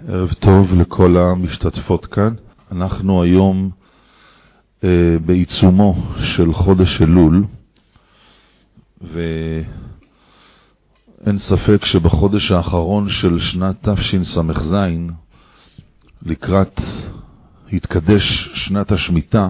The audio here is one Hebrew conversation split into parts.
ערב טוב לכל המשתתפות כאן. אנחנו היום בעיצומו של חודש אלול, ואין ספק שבחודש האחרון של שנת תשס"ז, לקראת התקדש שנת השמיטה,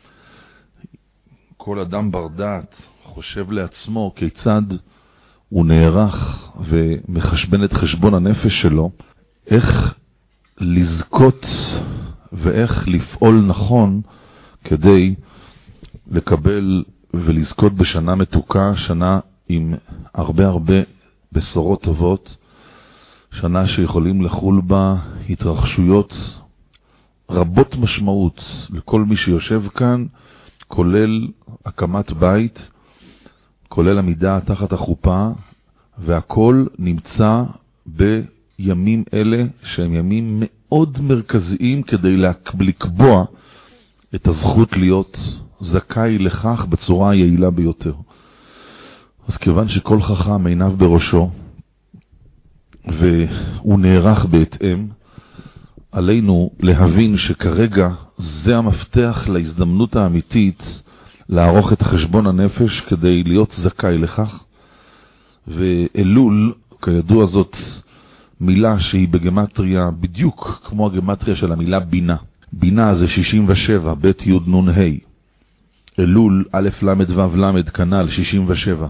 כל אדם בר דעת חושב לעצמו כיצד הוא נערך ומחשבן את חשבון הנפש שלו, איך לזכות ואיך לפעול נכון כדי לקבל ולזכות בשנה מתוקה, שנה עם הרבה בשורות טובות, שנה שיכולים לחול בה התרחשויות רבות משמעות לכל מי שיושב כאן, כולל הקמת בית, כולל עמידה תחת החופה, והכל נמצא בימים אלה שהם ימים מאוד מרכזיים כדי לקבוע את הזכות להיות זכאי לכך בצורה היעילה ביותר. אז כיוון שכל חכם עיניו בראשו והוא נערך בהתאם, עלינו להבין שכרגע זה המפתח להזדמנות האמיתית לערוך את חשבון הנפש כדי להיות זכאי לכך. ואלול, כידוע, זאת מילה שהיא בגמטריה בדיוק כמו הגמטריה של המילה בינה. בינה זה 67, ב' י' נ' ה'. אלול, א' ל' ו' ל' כנ"ל 67.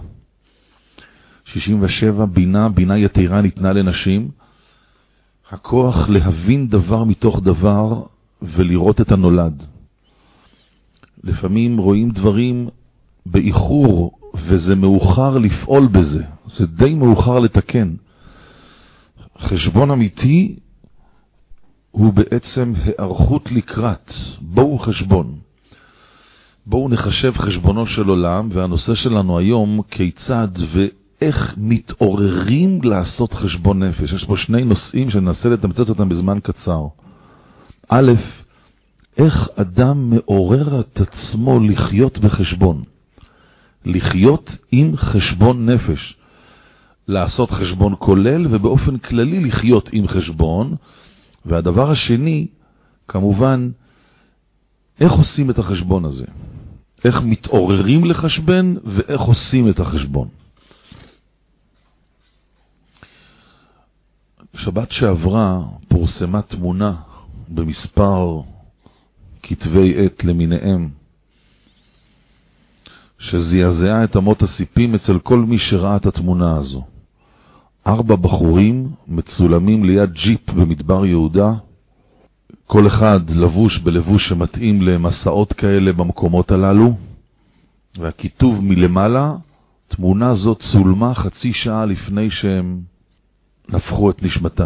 67 בינה יתרה ניתנה לנשים, הכוח להבין דבר מתוך דבר ולראות את הנולד. לפעמים רואים דברים באיחור וזה מאוחר לפעול בזה, זה די מאוחר לתקן. חשבון אמיתי הוא בעצם הערכות לקראת. בואו חשבון, בואו נחשב חשבונו של עולם, והנושא שלנו היום כיצד ואיך מתעוררים לעשות חשבון נפש. יש פה שני נושאים שננסה לתמצת אותם בזמן קצר. א', איך אדם מעורר את עצמו לחיות בחשבון, לחיות עם חשבון נפש, לעשות חשבון כולל ובאופן כללי לחיות עם חשבון. והדבר השני, כמובן, איך עושים את החשבון הזה, איך מתעוררים לחשבן ואיך עושים את החשבון. שבת שעברה פורסמה תמונה במספר כתבי עת למיניהם, שזעזעה את אמות הסיפים אצל כל מי שראה את התמונה הזו. 4 בחורים מצולמים ליד ג'יפ במדבר יהודה, כל אחד לבוש בלבוש שמתאים למסעות כאלה במקומות הללו, והכיתוב מלמעלה, תמונה זו צולמה חצי שעה לפני שהם נפחו את נשמתם.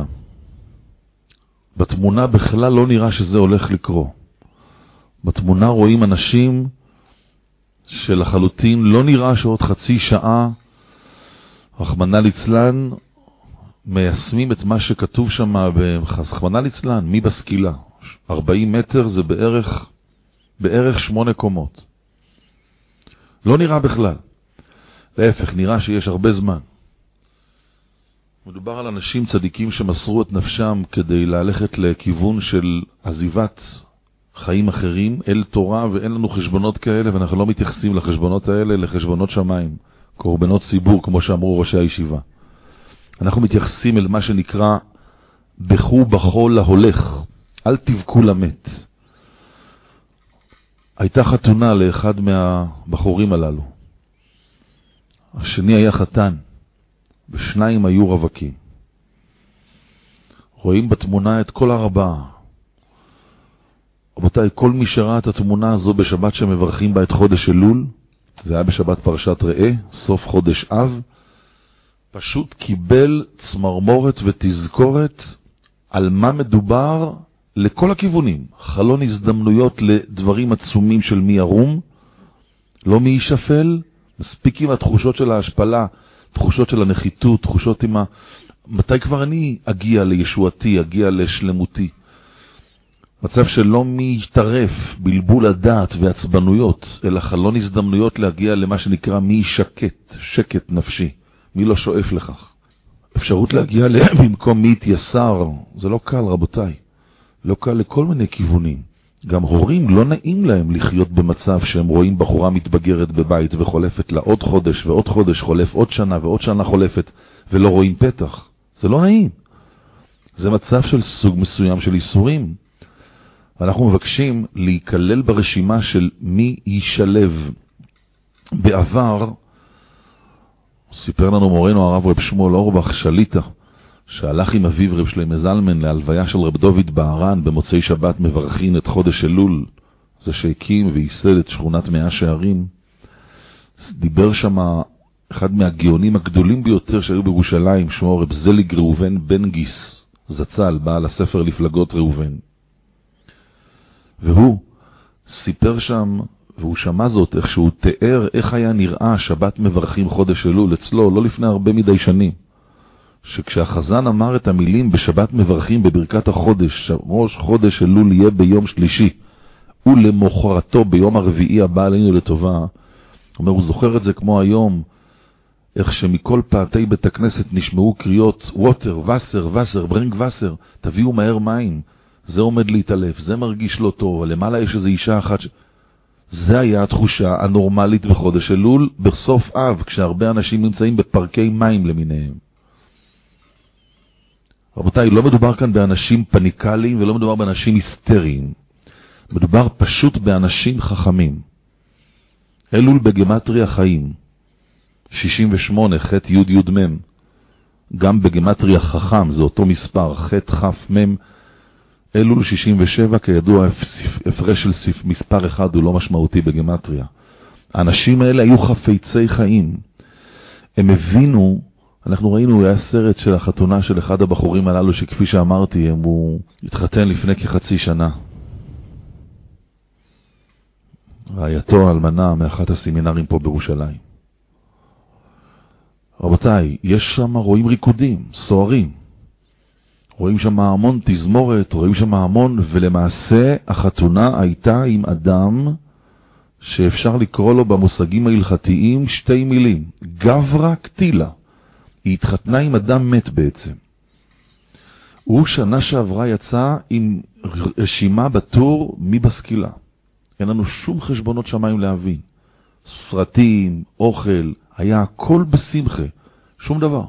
בתמונה בכלל לא נראה שזה הולך לקרות. בתמונה רואים אנשים שלחלוטין לא נראה שעוד חצי שעה, רחמנא ליצלן, מיישמים את מה שכתוב שם רחמנא ליצלן, מי בסקילה. 40 מטר זה בערך 8 קומות. לא נראה בכלל. להפך, נראה שיש הרבה זמן. מדובר על אנשים צדיקים שמסרו את נפשם כדי ללכת לכיוון של עזיבת חיים אחרים אל תורה, ואין לנו חשבונות כאלה, ואנחנו לא מתייחסים לחשבונות האלה לחשבונות שמיים, קורבנות ציבור, כמו שאמרו ראשי הישיבה. אנחנו מתייחסים אל מה שנקרא בכו בחול להולך, אל תבכו למת. הייתה חתונה לאחד מהבחורים הללו, השני היה חתן, ושניים היו רווקים. רואים בתמונה את כל 4. רבותיי, כל מי שראה את התמונה הזו בשבת שמברכים בה את חודש אלול, זה היה בשבת פרשת ראה, סוף חודש אב, פשוט קיבל צמרמורת ותזכורת על מה מדובר לכל הכיוונים. חלון הזדמנויות לדברים עצומים של מי ירום, לא מי ישפל, מספיק עם התחושות של ההשפלה, תחושות של הנחיתות, תחושות עם מתי כבר אני אגיע לישועתי, אגיע לשלמותי. מצב שלא מי יתרף, בלבול הדעת ועצבנויות, אלא חלון הזדמנויות להגיע למה שנקרא מי שקט, שקט נפשי. מי לא שואף לכך? אפשרות להגיע במקום מי יתייסר, זה לא קל רבותיי, לא קל לכל מיני כיוונים. גם הורים לא נעים להם לחיות במצב שהם רואים בחורה מתבגרת בבית וחולפת לה עוד חודש ועוד חודש, חולף עוד שנה ועוד שנה חולפת ולא רואים פתח. זה לא נעים. זה מצב של סוג מסוים של איסורים. אנחנו מבקשים להיכלל ברשימה של מי ישלב. בעבר סיפר לנו מורנו הרב רב שמואל אורבך שליטה, שהלך עם אביו רב שלמה זלמן להלוויה של רב דוד בערן במוצאי שבת מברכין את חודש אלול, זה שהקים וייסד את שכונת מאה שערים. דיבר שם אחד מהגאונים הגדולים ביותר שהיו בירושלים, שמו רב זליג ראובן בן גיס זצ"ל, בעל הספר לפלגות ראובן. והוא סיפר שם, והוא שמע זאת, איך שהוא תיאר איך היה נראה שבת מברכים חודש אלול אצלו, לא לפני הרבה מדי שנים. שכשהחזן אמר את המילים בשבת מברכים בברכת החודש, ראש חודש אלול יהיה ביום שלישי, ולמחרתו ביום הרביעי הבא עלינו לטובה, הוא זוכר את זה כמו היום, איך שמכל פעתי בית הכנסת נשמעו קריאות ווטר, וסר, וסר, ברנג וסר, תביאו מהר מים, זה עומד להתעלף, זה מרגיש לא טוב, למעלה יש איזו אישה אחת זה היה התחושה הנורמלית בחודש אלול בסוף אב, כשהרבה אנשים נמצאים בפרקי מים למיניהם. רבותיי, לא מדובר כאן באנשים פניקליים ולא מדובר באנשים היסטריים. מדובר פשוט באנשים חכמים. אלול בגמטריה חיים, 68, ח' י' י' מ'. גם בגמטריה חכם, זה אותו מספר, ח' כ' מ'. אלול 67, כידוע, הפרש של מספר אחד הוא לא משמעותי בגמטריה. האנשים האלה היו חפצי חיים. הם הבינו, אנחנו ראינו, היה סרט של החתונה של אחד הבחורים הללו, שכפי שאמרתי, הוא התחתן לפני כחצי שנה. רעייתו אלמנה מאחת הסמינרים פה בירושלים. רבותיי, יש שם, רואים ריקודים, סוערים. רואים שם המון תזמורת, רואים שם המון, ולמעשה החתונה הייתה עם אדם שאפשר לקרוא לו במושגים ההלכתיים שתי מילים, גברא קטילה. היא התחתנה עם אדם מת בעצם. הוא שנה שעברה יצא עם רשימה בטור מבסקילה. אין לנו שום חשבונות שמיים להבין. סרטים, אוכל, היה הכל בשמחה, שום דבר.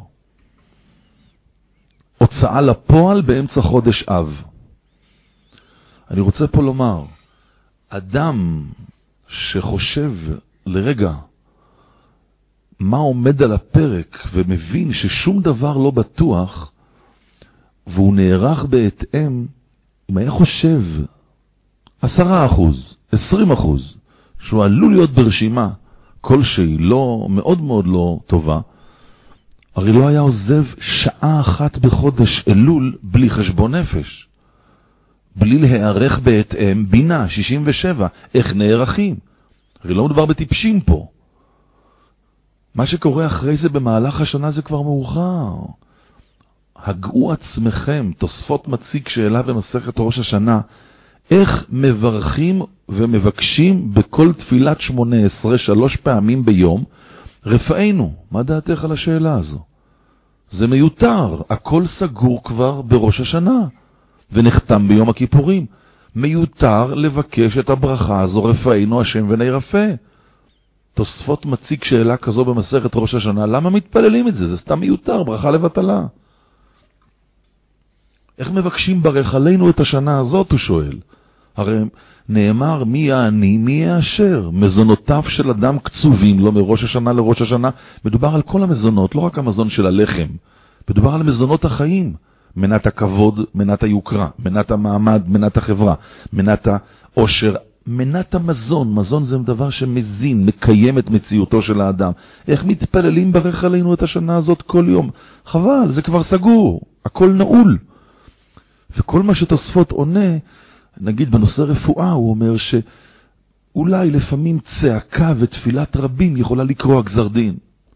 הוצאה לפועל באמצע חודש אב. אני רוצה פה לומר, אדם שחושב לרגע מה עומד על הפרק ומבין ששום דבר לא בטוח, והוא נערך בהתאם, אם היה חושב 10%, 20%, שהוא עלול להיות ברשימה כלשהי לא, מאוד מאוד לא טובה, הרי לא היה עוזב שעה אחת בחודש אלול בלי חשבון נפש. בלי להיערך בהתאם, בינה, 67, איך נערכים? הרי לא מדובר בטיפשים פה. מה שקורה אחרי זה במהלך השנה זה כבר מאוחר. הגעו עצמכם, תוספות מציג שאלה במסכת ראש השנה, איך מברכים ומבקשים בכל תפילת 18, 3 פעמים ביום, רפאינו. מה דעתך על השאלה הזו? זה מיותר, הכל סגור כבר בראש השנה, ונחתם ביום הכיפורים. מיותר לבקש את הברכה הזו, רפאינו השם ונרפא. תוספות מציג שאלה כזו במסכת ראש השנה, למה מתפללים את זה? זה סתם מיותר, ברכה לבטלה. איך מבקשים ברך עלינו את השנה הזאת, הוא שואל. הרי נאמר מי יעני, מי יאשר. מזונותיו של אדם קצובים לו מראש השנה לראש השנה. מדובר על כל המזונות, לא רק המזון של הלחם. מדובר על מזונות החיים. מנת הכבוד, מנת היוקרה, מנת המעמד, מנת החברה, מנת העושר, מנת המזון. מזון זה דבר שמזין, מקיים את מציאותו של האדם. איך מתפללים ברך עלינו את השנה הזאת כל יום? חבל, זה כבר סגור, הכל נעול. וכל מה שתוספות עונה, נגיד בנושא רפואה, הוא אומר שאולי לפעמים צעקה ותפילת רבים יכולה לקרוא גזר דין.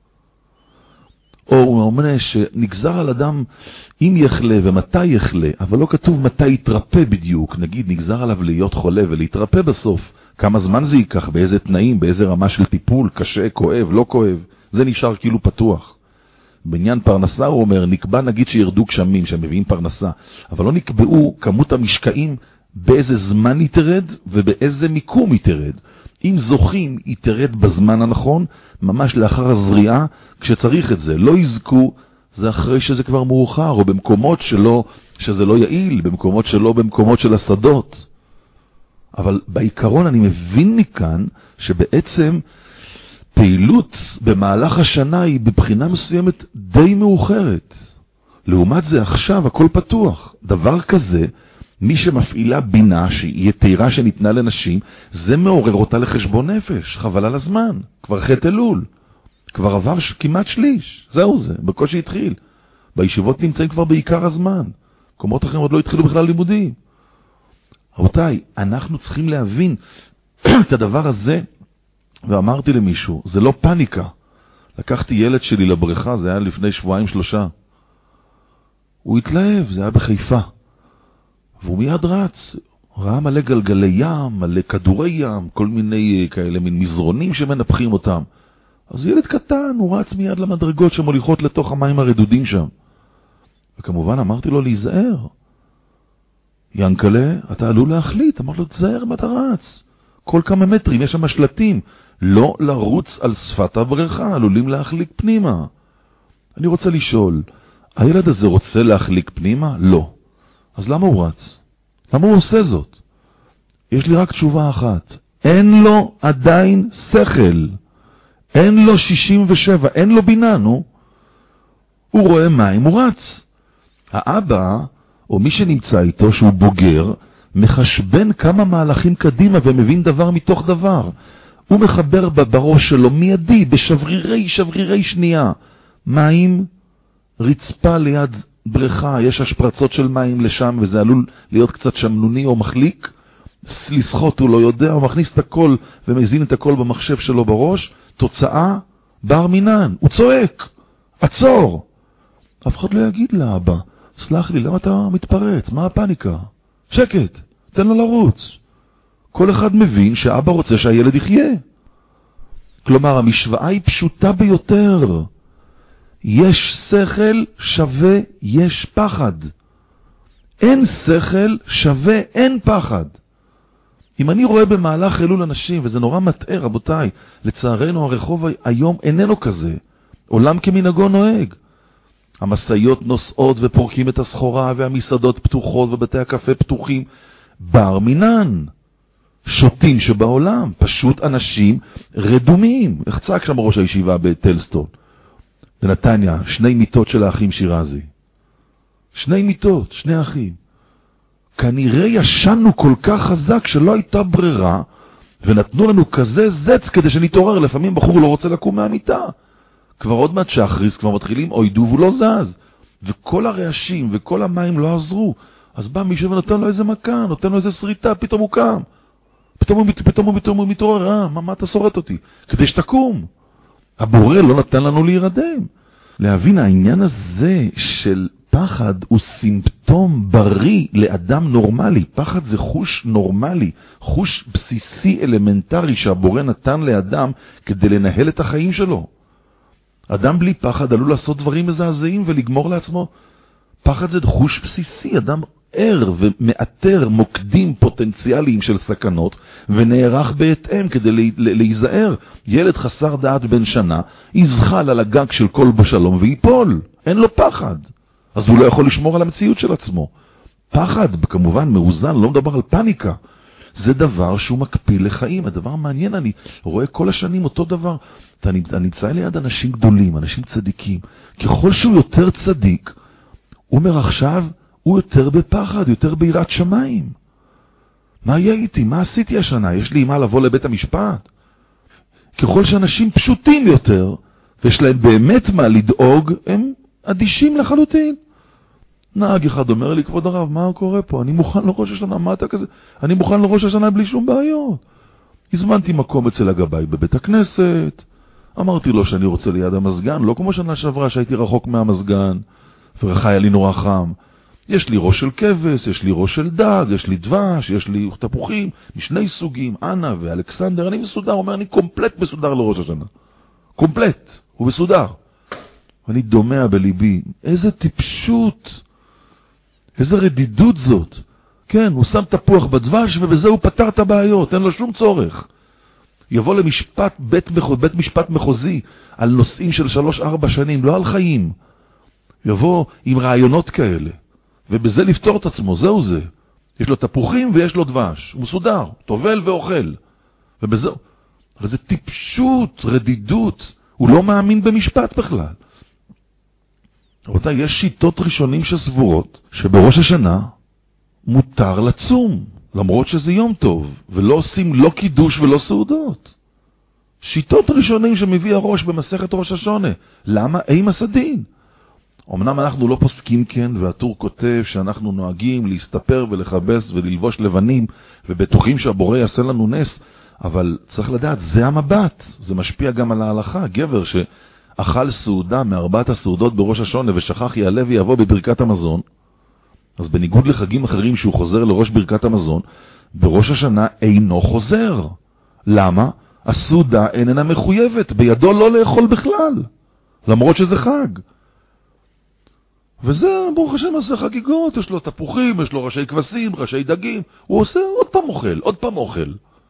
או הוא אומר שנגזר על אדם אם יחלה ומתי יחלה, אבל לא כתוב מתי יתרפא בדיוק. נגיד נגזר עליו להיות חולה ולהתרפא בסוף. כמה זמן זה ייקח, באיזה תנאים, באיזה רמה של טיפול, קשה, כואב, לא כואב. זה נשאר כאילו פתוח. בעניין פרנסה הוא אומר, נקבע נגיד שירדו גשמים, שהם מביאים פרנסה, אבל לא נקבעו כמות המשקעים באיזה זמן היא תרד ובאיזה מיקום היא תרד. אם זוכים, היא תרד בזמן הנכון, ממש לאחר הזריעה, כשצריך את זה. לא יזכו, זה אחרי שזה כבר מאוחר, או במקומות שלא, שזה לא יעיל, במקומות שלא, במקומות של השדות. אבל בעיקרון אני מבין מכאן שבעצם פעילות במהלך השנה היא בבחינה מסוימת די מאוחרת. לעומת זה עכשיו הכל פתוח. דבר כזה, מי שמפעילה בינה שהיא תירה שניתנה לנשים, זה מעורר אותה לחשבון נפש, חבל על הזמן. כבר חטא אלול. כבר עבר כמעט שליש. זהו זה, בקושי התחיל. בישיבות נמצאים כבר בעיקר הזמן. מקומות אחרים עוד לא התחילו בכלל לימודים. רבותיי, אנחנו צריכים להבין את הדבר הזה, ואמרתי למישהו, זה לא פניקה. לקחתי ילד שלי לבריכה, זה היה לפני 2-3 שבועות. הוא התלהב, זה היה בחיפה. והוא מיד רץ, ראה מלא גלגלי ים, מלא כדורי ים, כל מיני כאלה, מין מזרונים שמנפחים אותם. אז ילד קטן, הוא רץ מיד למדרגות שמוליכות לתוך המים הרדודים שם. וכמובן אמרתי לו להיזהר. ינקלה, אתה עלול להחליט. אמר לו, תזהר מה אתה רץ. כל כמה מטרים יש שם שלטים. לא לרוץ על שפת הבריכה, עלולים להחליק פנימה. אני רוצה לשאול, הילד הזה רוצה להחליק פנימה? לא. אז למה הוא רץ? למה הוא עושה זאת? יש לי רק תשובה אחת. אין לו עדיין שכל. אין לו 67, אין לו בינה, נו. הוא רואה מים, הוא רץ. האבא, או מי שנמצא איתו, שהוא בוגר, מחשבן כמה מהלכים קדימה ומבין דבר מתוך דבר. הוא מחבר בראש שלו מיידי, בשברירי שנייה. מים, רצפה ליד בריכה, יש השפרצות של מים לשם, וזה עלול להיות קצת שמנוני או מחליק. לסחוט הוא לא יודע, הוא מכניס את הכל ומזין את הכל במחשב שלו בראש. תוצאה, בר מינן. הוא צועק, עצור. אף אחד לא יגיד לאבא, סלח לי, למה אתה מתפרץ? מה הפניקה? שקט, תן לו לרוץ. כל אחד מבין שאבא רוצה שהילד יחיה. כלומר, המשוואה היא פשוטה ביותר. יש שכל שווה יש פחד. אין שכל שווה אין פחד. אם אני רואה במהלך אלול אנשים, וזה נורא מטעה, רבותיי, לצערנו הרחוב היום איננו כזה. עולם כמנהגו נוהג. המשאיות נוסעות ופורקים את הסחורה, והמסעדות פתוחות ובתי הקפה פתוחים. בר מינן. שוטים שבעולם. פשוט אנשים רדומים. איך צעק שם ראש הישיבה בטלסטון? בנתניה, 2 מיטות של האחים שירזי. 2 מיטות, 2 אחים. כנראה ישנו כל כך חזק שלא הייתה ברירה, ונתנו לנו כזה זץ כדי שנתעורר. לפעמים בחור לא רוצה לקום מהמיטה. כבר עוד מעט שחריס, כבר מתחילים, אוידו והוא לא זז. וכל הרעשים וכל המים לא עזרו. אז בא מישהו ונותן לו איזה מכה, נותן לו איזה שריטה, פתאום הוא קם. פתאום הוא מתעורר, מה אתה שורט אותי? כדי שתקום. הבורא לא נתן לנו להירדם. להבין העניין הזה של פחד הוא סימפטום בריא לאדם נורמלי. פחד זה חוש נורמלי, חוש בסיסי אלמנטרי שהבורא נתן לאדם כדי לנהל את החיים שלו. אדם בלי פחד עלול לעשות דברים מזעזעים ולגמור לעצמו. פחד זה חוש בסיסי, אדם ער ומאתר מוקדים פוטנציאליים של סכנות, ונערך בהתאם כדי להיזהר. ילד חסר דעת בן שנה, יזחל על הגג של כל בשלום ויפול. אין לו פחד. אז הוא לא יכול לשמור על המציאות של עצמו. פחד, כמובן, מאוזן, לא מדבר על פניקה. זה דבר שהוא מקפיל לחיים. הדבר מעניין, אני רואה כל השנים אותו דבר. אני נמצא ליד אנשים גדולים, אנשים צדיקים. ככל שהוא יותר צדיק, הוא אומר עכשיו, הוא יותר בפחד, יותר ביראת שמיים. מה יהיה איתי? מה עשיתי השנה? יש לי מה לבוא לבית המשפט? ככל שאנשים פשוטים יותר, ויש להם באמת מה לדאוג, הם אדישים לחלוטין. נהג אחד אומר לי, כבוד הרב, מה קורה פה? אני מוכן לראש השנה, מה אתה כזה? אני מוכן לראש השנה בלי שום בעיות. הזמנתי מקום אצל הגבאי בבית הכנסת, אמרתי לו שאני רוצה ליד המסגן, לא כמו שנה שעברה שהייתי רחוק מהמסגן, וחיה לי נורא חם. יש לי ראש של כבש, יש לי ראש של דג, יש לי דבש, יש לי תפוחים, משני סוגים, אנה ואלכסנדר, אני מסודר, אומר, אני קומפלט מסודר לראש השנה. קומפלט, הוא מסודר. ואני דומע בליבי, איזה טיפשות, איזה רדידות זאת. כן, הוא שם תפוח בדבש ובזה הוא פתר את הבעיות, אין לו שום צורך. יבוא למשפט, בית משפט מחוזי, על נושאים של 3-4 שנים, לא על חיים. יבוא עם רעיונות כאלה, ובזה לפתור את עצמו, זהו זה. יש לו תפוחים ויש לו דבש, הוא מסודר, טובל ואוכל. ובזהו. אבל זה טיפשות, רדידות, הוא לא מאמין במשפט בכלל. רבותיי, יש שיטות ראשונים שסבורות שבראש השנה מותר לצום, למרות שזה יום טוב, ולא עושים לא קידוש ולא סעודות. שיטות ראשונים שמביא הראש במסכת ראש השונה. למה? אימה סדין. אמנם אנחנו לא פוסקים כן, והטור כותב שאנחנו נוהגים להסתפר ולחבס וללבוש לבנים, ובטוחים שהבורא יעשה לנו נס, אבל צריך לדעת, זה המבט, זה משפיע גם על ההלכה. גבר שאכל סעודה מ4 הסעודות בראש השונה ושכח יעלה ויבוא בברכת המזון, אז בניגוד לחגים אחרים שהוא חוזר לראש ברכת המזון, בראש השנה אינו חוזר. למה? הסעודה איננה מחויבת, בידו לא לאכול בכלל, למרות שזה חג. וזה, ברוך השם, עושה חגיגות, יש לו תפוחים, יש לו ראשי כבשים, ראשי דגים, הוא עושה עוד פעם אוכל, עוד פעם אוכל.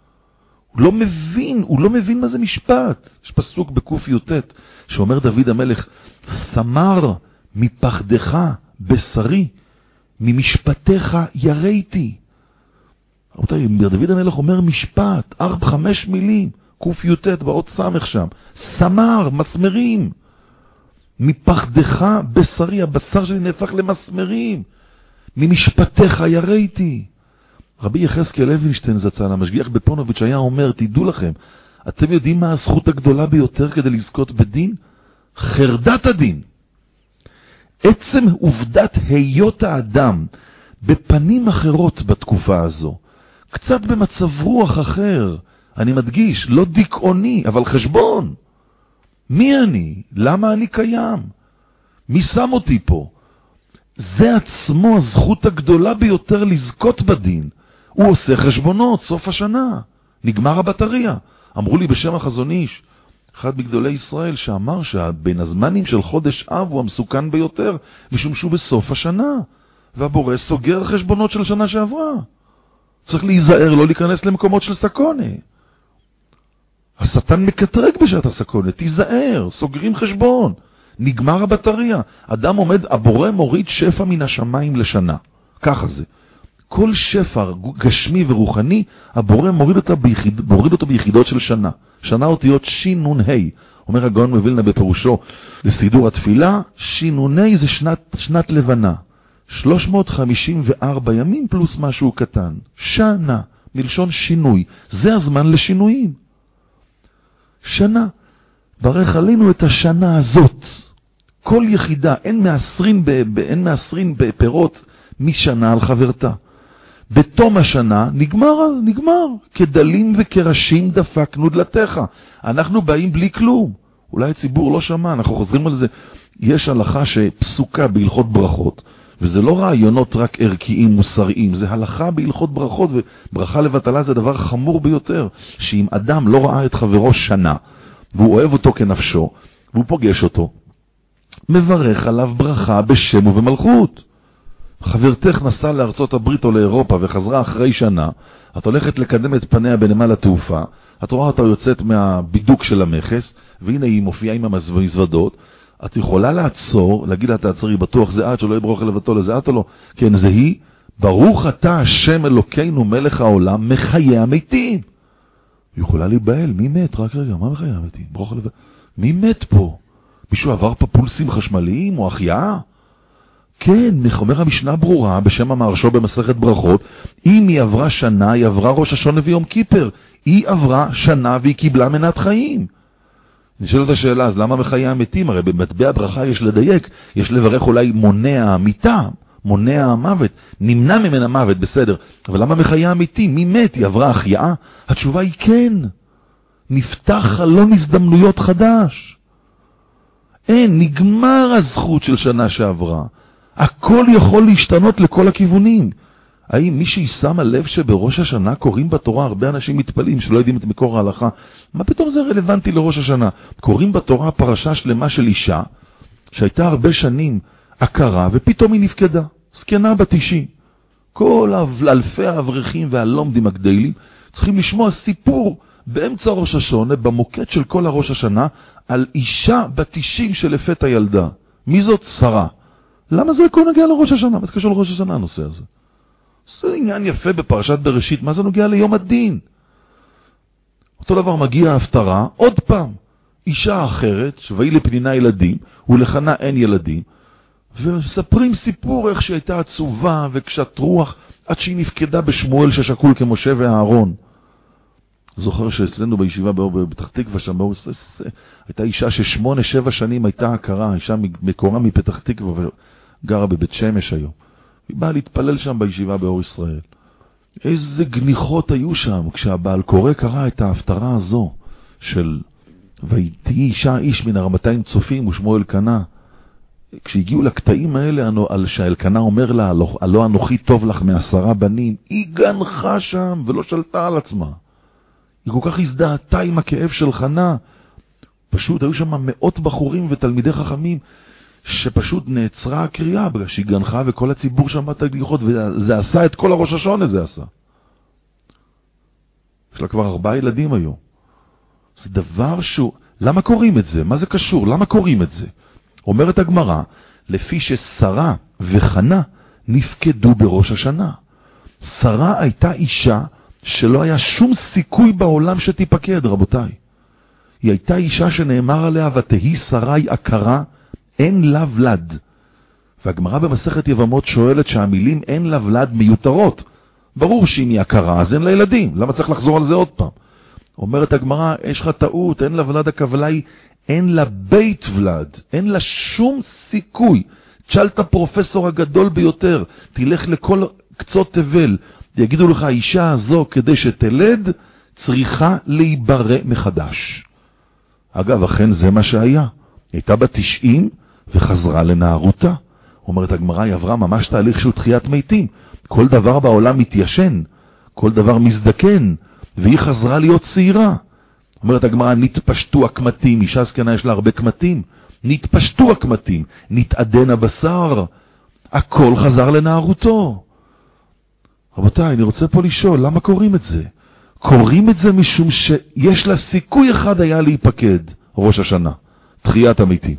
הוא לא מבין מה זה משפט. יש פסוק בקוף יוטט, שאומר דוד המלך, סמר מפחדך בשרי, ממשפטך יראתי. רבותיי, דוד המלך אומר משפט, 4-5 מילים, קוף יוטט באות סמך שם, סמר, מסמרים. מפחדך בשרי, הבשר שלי נהפך למסמרים, ממשפטך יראתי. רבי יחזקאל לוינשטיין זצ"ל, המשגיח בפונוביץ', היה אומר, תדעו לכם, אתם יודעים מה הזכות הגדולה ביותר כדי לזכות בדין? חרדת הדין. עצם עובדת היות האדם בפנים אחרות בתקופה הזו, קצת במצב רוח אחר, אני מדגיש, לא דיכאוני, אבל חשבון. מי אני? למה אני קיים? מי שם אותי פה? זה עצמו הזכות הגדולה ביותר לזכות בדין. הוא עושה חשבונות, סוף השנה. נגמר הבטריה. אמרו לי בשם החזון איש, אחד בגדולי ישראל, שאמר שבין הזמנים של חודש אב הוא המסוכן ביותר, משום שהוא בסוף השנה. והבורא סוגר חשבונות של שנה שעברה. צריך להיזהר, לא להיכנס למקומות של סקונה. השטן מקטרק בשעת הסקונה, תיזהר, סוגרים חשבון. נגמר הבטריה. אדם עומד, הבורא מוריד שפע מן השמיים לשנה. ככה זה. כל שפע גשמי ורוחני, הבורא מוריד אותו ביחידות של שנה. שנה אותיות שינון ה'. אומר הגאון מווילנה בפירושו לסידור התפילה, שינון ה' זה שנת לבנה. 354 ימים פלוס משהו קטן. שנה, מלשון שינוי. זה הזמן לשינויים. שנה. ברך עלינו את השנה הזאת. כל יחידה, אין מאסרין בפירות משנה על חברתה. בתום השנה נגמר. כדלים וכראשים דפקנו דלתך. אנחנו באים בלי כלום. אולי הציבור לא שמע, אנחנו חוזרים על זה. יש הלכה שפסוקה בהלכות ברכות, וזה לא רעיונות רק ערכיים מוסריים, זה הלכה בהלכות ברכות, וברכה לבטלה זה דבר חמור ביותר, שאם אדם לא ראה את חברו שנה, והוא אוהב אותו כנפשו, והוא פוגש אותו, מברך עליו ברכה בשם ובמלכות. חברתך נסעה לארצות הברית או לאירופה וחזרה אחרי שנה, את הולכת לקדם את פניה בנמל התעופה, את רואה אותה יוצאת מהבידוק של המכס, והנה היא מופיעה עם המזוודות, את יכולה לעצור, להגיד לה תעצרי, בטוח זה את, שלא יברוך לבטו לזה את או לא, כן זה היא, ברוך אתה השם אלוקינו מלך העולם, מחיי המתים. היא יכולה להיבהל, מי מת? רק רגע, מה מחיי המתים? ברוך לבטו. מי מת פה? מישהו עבר פה פולסים חשמליים או החייאה? כן, אומר המשנה ברורה בשם המהרש"א במסכת ברכות, אם היא עברה שנה, היא עברה ראש השונה ויום כיפר. היא עברה שנה והיא קיבלה מנת חיים. נשאלת השאלה, אז למה מחיי המתים? הרי במטבע ברכה יש לדייק, יש לברך אולי מונע המיתה, מונע המוות, נמנע ממנה מוות, בסדר. אבל למה מחיי המתים? מי מת? היא עברה החייאה? התשובה היא כן. נפתח חלון הזדמנויות חדש. אין, נגמר הזכות של שנה שעברה. הכל יכול להשתנות לכל הכיוונים. האם מי שישם הלב שבראש השנה קוראים בתורה, הרבה אנשים מתפלאים שלא יודעים את מקור ההלכה, מה פתאום זה רלוונטי לראש השנה? קוראים בתורה פרשה שלמה של אישה, שהייתה הרבה שנים הכרה, ופתאום היא נפקדה, זקנה בת 90. כל אלפי האברכים והלומדים הגדלים צריכים לשמוע סיפור באמצע ראש השונה, במוקד של כל הראש השנה, על אישה בת 90 שלפתע ילדה. מי זאת? שרה. למה זה הכל נגיע לראש השנה? מה זה קשור לראש השנה הנושא הזה? זה עניין יפה בפרשת בראשית, מה זה נוגע ליום הדין? אותו דבר מגיע ההפטרה, עוד פעם, אישה אחרת, שווי לפנינה ילדים, ולחנה אין ילדים, ומספרים סיפור איך שהייתה עצובה וקשת רוח, עד שהיא נפקדה בשמואל ששקול כמשה ואהרון. זוכר שאצלנו בישיבה בפתח תקווה, שם הייתה אישה ש8-7 שנים הייתה הכרה, אישה מקורה מפתח תקווה וגרה בבית שמש היום. היא באה להתפלל שם בישיבה באור ישראל. איזה גניחות היו שם כשהבעל קורא קרא את ההפטרה הזו של והייתי אישה איש מן 400 צופים ושמו אלקנה. כשהגיעו לקטעים האלה על שאלקנה אומר לה הלא אנוכי טוב לך מ10 בנים, היא גנחה שם ולא שלטה על עצמה. היא כל כך הזדהתה עם הכאב של חנה. פשוט היו שם מאות בחורים ותלמידי חכמים שפשוט נעצרה הקריאה בגלל שהיא גנחה וכל הציבור שם באת הגליחות, וזה עשה את כל הראש השונה, זה עשה. יש לה כבר 4 ילדים היום. זה דבר שהוא... למה קוראים את זה? מה זה קשור? למה קוראים את זה? אומרת הגמרא, לפי ששרה וחנה נפקדו בראש השנה. שרה הייתה אישה שלא היה שום סיכוי בעולם שתיפקד, רבותיי. היא הייתה אישה שנאמר עליה, ותהי שרי עקרה, אין לה ולד. והגמרא במסכת יבמות שואלת שהמילים אין לה ולד מיותרות. ברור שאם היא עקרה, אז אין לה ילדים. למה צריך לחזור על זה עוד פעם? אומרת הגמרא, יש לך טעות, אין לה ולד, הכוונה היא, אין לה בית ולד. אין לה שום סיכוי. תשאל את הפרופסור הגדול ביותר, תלך לכל קצות תבל, יגידו לך, האישה הזו כדי שתלד, צריכה להיברא מחדש. אגב, אכן זה מה שהיה. הייתה בת 90 וחזרה לנערותה. אומרת הגמרא, היא עברה ממש תהליך של תחיית מתים. כל דבר בעולם מתיישן, כל דבר מזדקן, והיא חזרה להיות צעירה. אומרת הגמרא, נתפשטו הקמטים, אישה זקנה יש לה הרבה קמטים, נתפשטו הקמטים, נתעדן הבשר, הכל חזר לנערותו. רבותיי, אני רוצה פה לשאול, למה קוראים את זה? קוראים את זה משום שיש לה סיכוי אחד היה להיפקד, ראש השנה, תחיית המתים.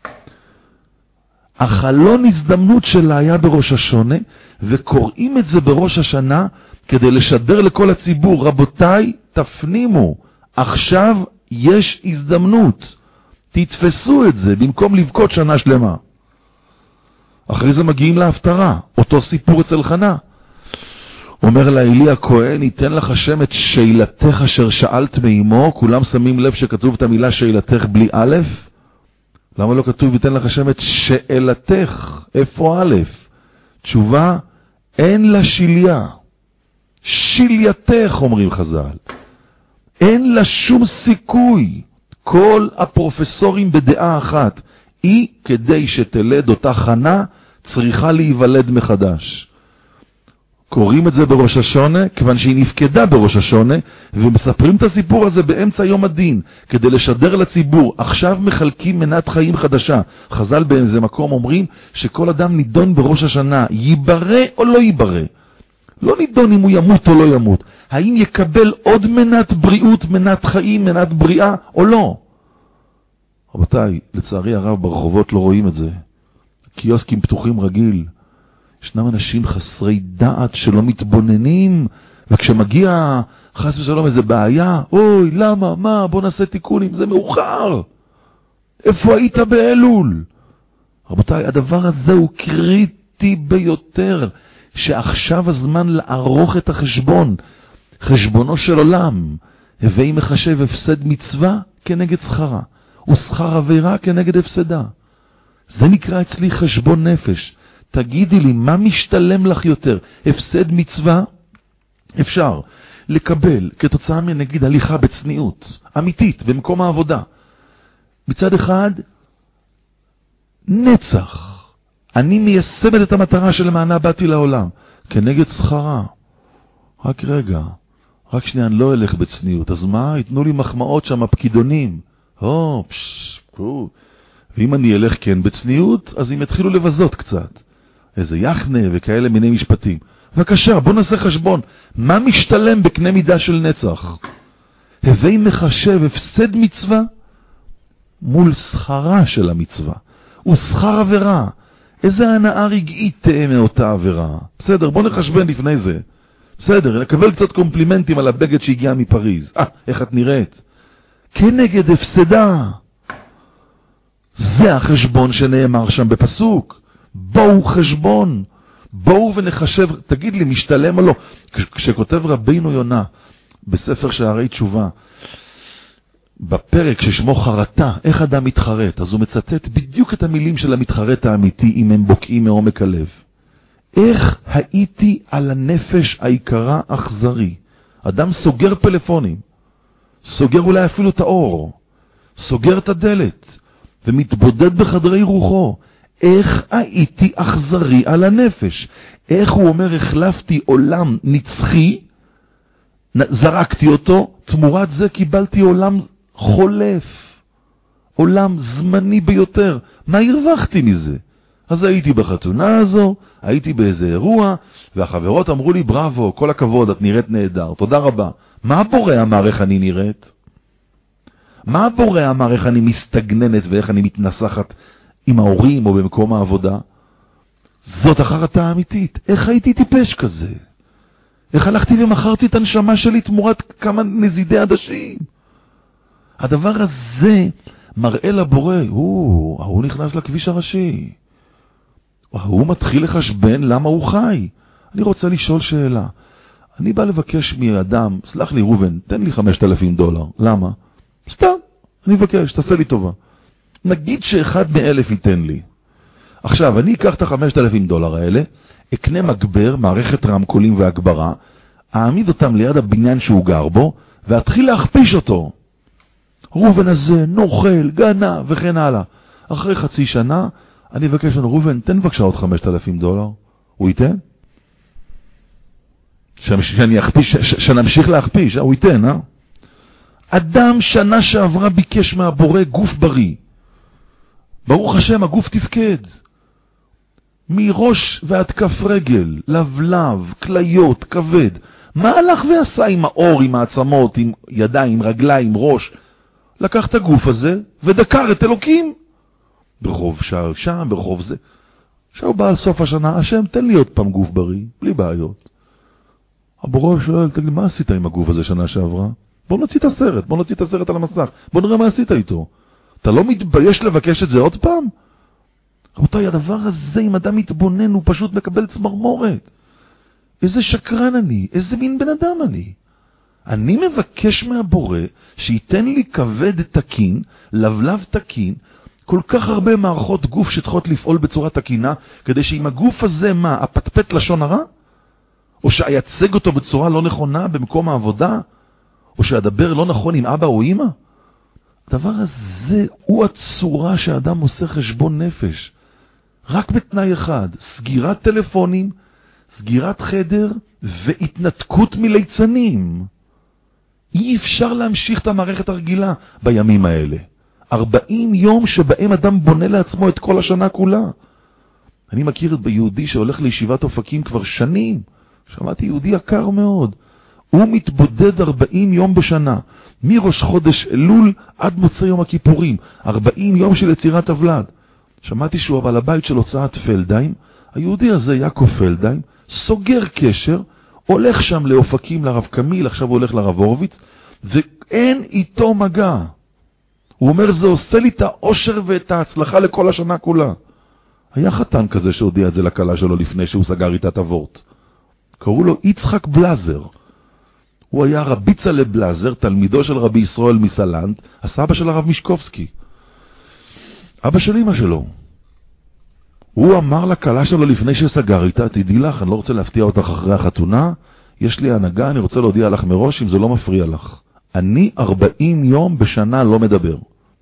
החלון הזדמנות שלה היה בראש השונה, וקוראים את זה בראש השנה כדי לשדר לכל הציבור, רבותיי, תפנימו, עכשיו יש הזדמנות, תתפסו את זה במקום לבכות שנה שלמה. אחרי זה מגיעים להפטרה, אותו סיפור אצל חנה. אומר לה אלי הכהן, ייתן לך השם את שאלתך אשר שאלת מאמו. כולם שמים לב שכתוב את המילה שאלתך בלי א'? למה לא כתוב ייתן לך השם את שאלתך? איפה א'? תשובה, אין לה שיליה. שילייתך, אומרים חז"ל. אין לה שום סיכוי. כל הפרופסורים בדעה אחת, היא כדי שתלד אותה חנה צריכה להיוולד מחדש. קוראים את זה בראש השונה, כיוון שהיא נפקדה בראש השונה, ומספרים את הסיפור הזה באמצע יום הדין, כדי לשדר לציבור, עכשיו מחלקים מנת חיים חדשה. חז"ל באיזה מקום אומרים, שכל אדם נידון בראש השנה, ייברא או לא ייברא. לא נידון אם הוא ימות או לא ימות. האם יקבל עוד מנת בריאות, מנת חיים, מנת בריאה, או לא? רבותיי, לצערי הרב ברחובות לא רואים את זה. קיוסקים פתוחים רגיל. ישנם אנשים חסרי דעת שלא מתבוננים, וכשמגיע חס ושלום איזה בעיה, אוי, למה, מה, בוא נעשה תיקונים, זה מאוחר. איפה היית באלול? רבותיי, הדבר הזה הוא קריטי ביותר, שעכשיו הזמן לערוך את החשבון, חשבונו של עולם, הווי מחשב הפסד מצווה כנגד שכרה, ושכר עבירה כנגד הפסדה. זה נקרא אצלי חשבון נפש. תגידי לי, מה משתלם לך יותר? הפסד מצווה? אפשר לקבל כתוצאה מנגיד הליכה בצניעות, אמיתית, במקום העבודה. מצד אחד, נצח. אני מיישמת את המטרה שלמענה באתי לעולם. כנגד שכרה. רק רגע, רק שנייה, אני לא אלך בצניעות. אז מה? יתנו לי מחמאות שם, הפקידונים. ואם אני אלך כן בצניעות, אז הם יתחילו לבזות קצת. איזה יחנה וכאלה מיני משפטים. בבקשה, בוא נעשה חשבון. מה משתלם בקנה מידה של נצח? הווי מחשב הפסד מצווה מול שכרה של המצווה. הוא שכר עבירה. איזה הנאה רגעית תהיה מאותה עבירה. בסדר, בוא נחשבן לפני זה. בסדר, נקבל קצת קומפלימנטים על הבגד שהגיע מפריז. איך את נראית? כנגד הפסדה. זה החשבון שנאמר שם בפסוק. בואו חשבון. בואו ונחשב. תגיד לי, משתלם או לא? כשכותב רבינו יונה בספר שערי תשובה, בפרק ששמו חרטה, איך אדם מתחרט, אז הוא מצטט בדיוק את המילים של המתחרט האמיתי, אם הם בוקעים מעומק הלב. איך הייתי על הנפש העיקרה אכזרי? אדם סוגר פלאפונים, סוגר אולי אפילו את האור, סוגר את הדלת, ומתבודד בחדרי רוחו. איך הייתי אכזרי על הנפש? איך הוא אומר, החלפתי עולם נצחי, זרקתי אותו, תמורת זה קיבלתי עולם חולף, עולם זמני ביותר. מה הרווחתי מזה? אז הייתי בחתונה הזו, הייתי באיזה אירוע, והחברות אמרו לי, בראבו, כל הכבוד, את נראית נהדר, תודה רבה. מה הבורא אמר איך אני נראית? מה הבורא אמר איך אני מסתגננת ואיך אני מתנסחת עם ההורים או במקום העבודה? זאת החרטה האמיתית. איך הייתי טיפש כזה? איך הלכתי ומכרתי את הנשמה שלי תמורת כמה נזידי עדשים? הדבר הזה מראה לבורא, הוא נכנס לכביש הראשי. הוא מתחיל לחשבן למה הוא חי. אני רוצה לשאול שאלה. אני בא לבקש מאדם, סלח לי רובן, תן לי $5,000. למה? סתם, אני מבקש, תעשה לי טובה. נגיד שאחד מ1,000 ייתן לי. עכשיו, אני אקח את $5,000 האלה, אקנה מגבר, מערכת רמקולים והגברה, אעמיד אותם ליד הבניין שהוא גר בו, ואתחיל להכפיש אותו. רובן הזה, נוכל, גנב וכן הלאה. אחרי חצי שנה, אני אבקש לנו, רובן, תן בבקשה עוד $5,000. הוא ייתן? שנמשיך להכפיש, הוא ייתן, אדם שנה שעברה ביקש מהבורא גוף בריא. ברוך השם, הגוף תפקד. מראש ועד כף רגל, לבלב, כליות, כבד. מה הלך ועשה עם האור, עם העצמות, עם ידיים, רגליים, ראש? לקח את הגוף הזה ודקר את אלוקים. ברחוב שם, ברחוב זה. עכשיו בא על סוף השנה, השם, תן לי עוד פעם גוף בריא, בלי בעיות. הבורא שואל, תגיד לי, מה עשית עם הגוף הזה שנה שעברה? בוא נוציא את הסרט על המסך. בוא נראה מה עשית איתו. אתה לא מתבייש לבקש את זה עוד פעם? רבותיי, הדבר הזה, אם אדם מתבונן, הוא פשוט מקבל צמרמורת. איזה שקרן אני, איזה מין בן אדם אני. אני מבקש מהבורא שייתן לי כבד תקין, לבלב תקין, כל כך הרבה מערכות גוף שצריכות לפעול בצורה תקינה, כדי שעם הגוף הזה, מה, הפטפט לשון הרע? או שאייצג אותו בצורה לא נכונה במקום העבודה? או שאדבר לא נכון עם אבא או אמא? הדבר הזה הוא הצורה שאדם עושה חשבון נפש. רק בתנאי אחד, סגירת טלפונים, סגירת חדר והתנתקות מליצנים. אי אפשר להמשיך את המערכת הרגילה בימים האלה. 40 יום שבהם אדם בונה לעצמו את כל השנה כולה. אני מכיר את ביהודי שהולך לישיבת אופקים כבר שנים. שמעתי יהודי יקר מאוד. הוא מתבודד 40 יום בשנה. מראש חודש אלול עד מוצא יום הכיפורים. 40 יום של יצירת הוולד. שמעתי שהוא הבעל הבית של הוצאת פלדיים. היהודי הזה, יעקב פלדיים, סוגר קשר, הולך שם לאופקים לרב קמיל, עכשיו הוא הולך לרב הורוביץ, ואין איתו מגע. הוא אומר, זה עושה לי את האושר ואת ההצלחה לכל השנה כולה. היה חתן כזה שהודיע את זה לקלה שלו לפני שהוא סגר איתה את הוורט. קראו לו יצחק בלזר. הוא היה רביצה בלזר, תלמידו של רבי ישראל מסלנט, הסבא של הרב משקובסקי. אבא של אמא שלו. הוא אמר לקלה שלו לפני שסגר איתה, תדעי לך, אני לא רוצה להפתיע אותך אחרי החתונה, יש לי הנהגה, אני רוצה להודיע לך מראש אם זה לא מפריע לך. אני 40 יום בשנה לא מדבר.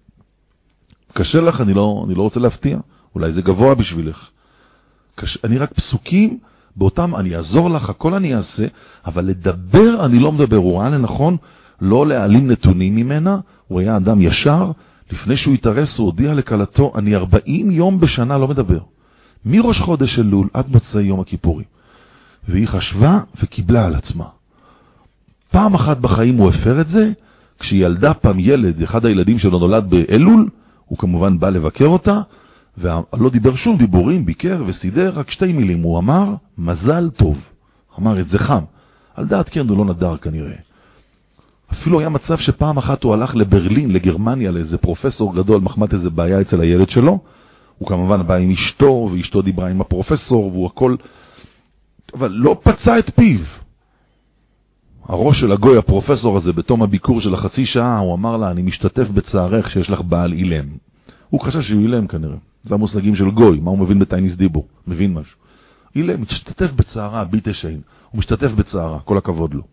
קשה לך, אני לא רוצה להפתיע, אולי זה גבוה בשבילך. אני רק פסוקים, באותם אני אעזור לך, הכל אני אעשה, אבל לדבר אני לא מדבר. הוא ראה לנכון לא להעלים נתונים ממנה, הוא היה אדם ישר, לפני שהוא התארס הוא הודיע לקלתו, אני 40 יום בשנה לא מדבר. מראש חודש אלול עד מוצאי יום הכיפורים. והיא חשבה וקיבלה על עצמה. פעם אחת בחיים הוא הפר את זה, כשהיא ילדה פעם ילד, אחד הילדים שלו נולד באלול, הוא כמובן בא לבקר אותה, ולא דיבר שום דיבורים, ביקר וסידר, רק 2 מילים. הוא אמר, מזל טוב. אמר את זה חם. על דעת כן הוא לא נדר כנראה. אפילו היה מצב שפעם אחת הוא הלך לברלין, לגרמניה, לאיזה פרופסור גדול, מחמת איזה בעיה אצל הילד שלו. הוא כמובן בא עם אשתו, ואשתו דיברה עם הפרופסור, והוא הכל... אבל לא פצע את פיו. הראש של הגוי, הפרופסור הזה, בתום הביקור של החצי שעה, הוא אמר לה, אני משתתף בצערך שיש לך בעל אילם. הוא חשב שהוא אילם כנראה. זה המושגים של גוי, מה הוא מבין בתייניס דיבור? מבין משהו. אילם, משתתף בצערה, ביטה שיין. הוא משתתף בצערה, כל הכבוד לו.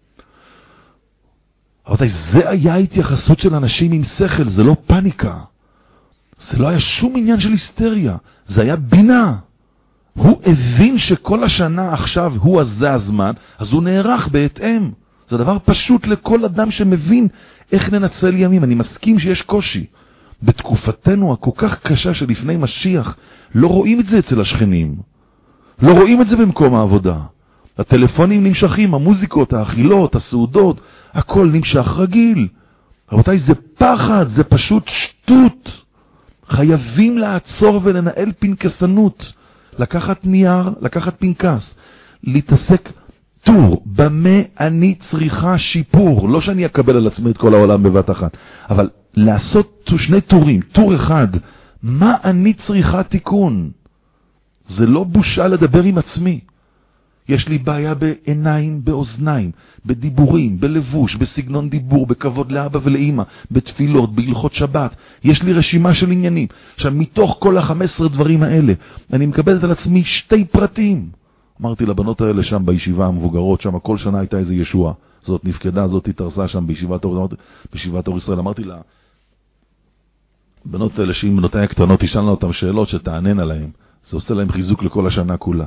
אבל זה היה התייחסות של אנשים עם שכל, זה לא פניקה. זה לא היה שום עניין של היסטריה, זה היה בינה. הוא הבין שכל השנה עכשיו הוא הזה הזמן, אז הוא נערך בהתאם. זה דבר פשוט לכל אדם שמבין איך ננצל ימים. אני מסכים שיש קושי. בתקופתנו הכל כך קשה שלפני משיח, לא רואים את זה אצל השכנים. לא רואים את זה במקום העבודה. הטלפונים נמשכים, המוזיקות, האכילות, הסעודות, הכל נמשך רגיל. רבותיי, זה פחד, זה פשוט שטות. חייבים לעצור ולנהל פנקסנות. לקחת נייר, לקחת פנקס, להתעסק טור, במה אני צריכה שיפור, לא שאני אקבל על עצמי את כל העולם בבת אחת, אבל לעשות 2 טורים, טור אחד, מה אני צריכה תיקון? זה לא בושה לדבר עם עצמי. יש לי בעיה בעיניים, באוזניים, בדיבורים, בלבוש, בסגנון דיבור, בכבוד לאבא ולאמא, בתפילות, בהלכות שבת. יש לי רשימה של עניינים. עכשיו, מתוך כל 15 דברים האלה, אני מקבלת על עצמי 2 פרטים. אמרתי לבנות האלה שם בישיבה המבוגרות, שם כל שנה הייתה איזו ישועה. זאת נפקדה, זאת התארסה שם בישיבת אור ישראל. אמרתי לה, בנות האלה שהיא בנותיי הקטנות, תשאלנה אותם שאלות שתענן עליהם. זה עושה להם חיזוק לכל השנה כולה.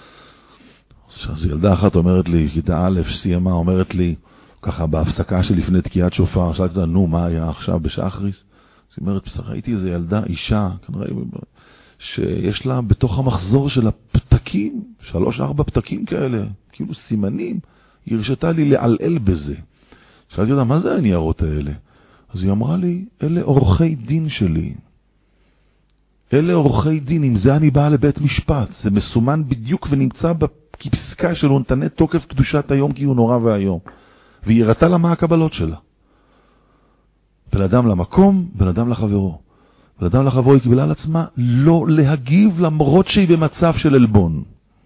אז ילדה אחת אומרת לי, כיתה א', סיימה, אומרת לי, ככה בהפסקה שלפני תקיעת שופר, שאלתי לה, נו, מה היה עכשיו בשחריס? אז היא אומרת, ראיתי איזו ילדה, אישה, כנראה, שיש לה בתוך המחזור של הפתקים, 3-4 פתקים כאלה, כאילו סימנים, היא הרשתה לי לעלל בזה. שאלתי אותה, מה זה הניירות האלה? אז היא אמרה לי, אלה עורכי דין שלי. אלה עורכי דין, עם זה אני באה לבית משפט. זה מסומן בדיוק ונמצא בפסקה שלו, נתנה תוקף קדושת היום כי הוא נורא והיום. והיא הראתה לה מה הקבלות שלה. בן אדם למקום, בן אדם לחברו. בן אדם לחברו היא קיבלה על עצמה לא להגיב למרות שהיא במצב של אלבון.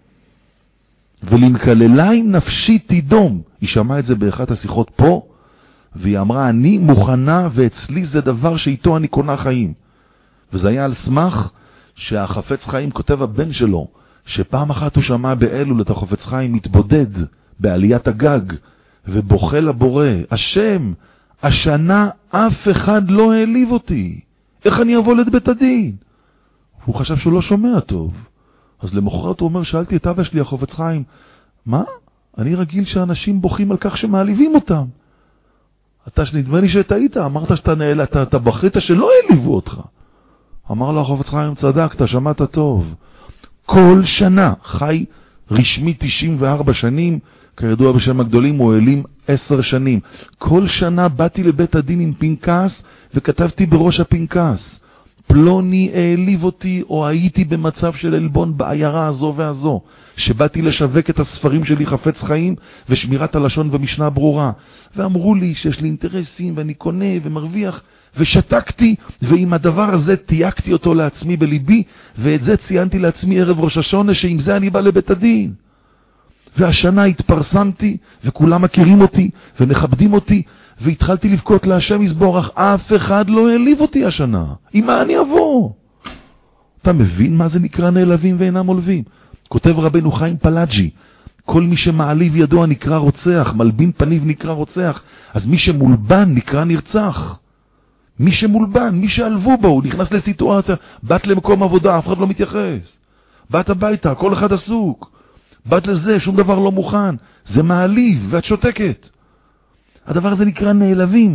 ולמקלליים נפשי תידום. היא שמעה את זה באחת השיחות פה, והיא אמרה, אני מוכנה ואצלי זה דבר שאיתו אני קונה חיים. וזה היה על סמך שהחפץ חיים כותב הבן שלו, שפעם אחת הוא שמע באלול את החפץ חיים מתבודד בעליית הגג, ובוכה לבורא, השם, השנה אף אחד לא העליב אותי. איך אני אבוא לבית הדין? הוא חשב שהוא לא שומע טוב. אז למחרת הוא אומר, שאלתי את אבא שלי, החפץ חיים, מה? אני רגיל שאנשים בוכים על כך שמעליבים אותם. אתה שנדמה לי שהיית, אמרת שאתה נעלה, אתה בכית שלא העליבו אותך. אמר לו החפץ חיים, צדקת, שמעת טוב. כל שנה חי רשמי 94 שנים, כידוע בשם הגדולים הוא העלים 10 שנים. כל שנה באתי לבית הדין עם פנקס וכתבתי בראש הפנקס, פלוני העליב אותי או הייתי במצב של אלבון בעיירה הזו והזו, שבאתי לשווק את הספרים שלי חפץ חיים ושמירת הלשון ומשנה ברורה, ואמרו לי שיש לי אינטרסים ואני קונה ומרוויח, ושתקתי, ועם הדבר הזה תייקתי אותו לעצמי בליבי, ואת זה ציינתי לעצמי ערב ראש השונה, שעם זה אני בא לבית הדין. והשנה התפרסמתי, וכולם מכירים אותי, ומכבדים אותי, והתחלתי לבכות להשם יזבורך, אף אחד לא העליב אותי השנה. עם מה אני אבוא? אתה מבין מה זה נקרא נעלבים ואינם עולבים? כותב רבנו חיים פלאג'י, כל מי שמעליב ידוע נקרא רוצח, מלבין פניו נקרא רוצח, אז מי שמולבן נקרא נרצח. מי שמולבן, מי שעלבו בו, הוא נכנס לסיטואציה, באת למקום עבודה, אף אחד לא מתייחס. באת הביתה, כל אחד עסוק. באת לזה, שום דבר לא מוכן. זה מעליב, ואת שותקת. הדבר הזה נקרא נעלבים.